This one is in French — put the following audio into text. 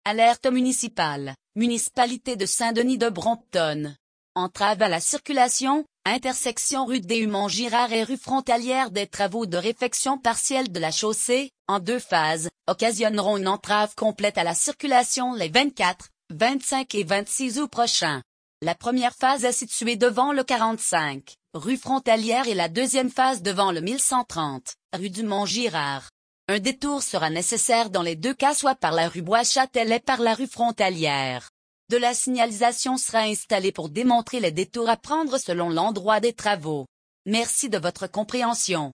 Alerte municipale, municipalité de Saint-Denis de Brompton. Entrave à la circulation, intersection rue Déhumont-Girard et rue frontalière. Des travaux de réfection partielle de la chaussée, en 2 phases, occasionneront une entrave complète à la circulation les 24, 25 et 26 août prochains. La première phase est située devant le 45, rue frontalière et la deuxième phase devant le 1130, rue du Mont-Girard. Un détour sera nécessaire dans les 2 cas, soit par la rue Bois-Châtelet et par la rue frontalière. De la signalisation sera installée pour démontrer les détours à prendre selon l'endroit des travaux. Merci de votre compréhension.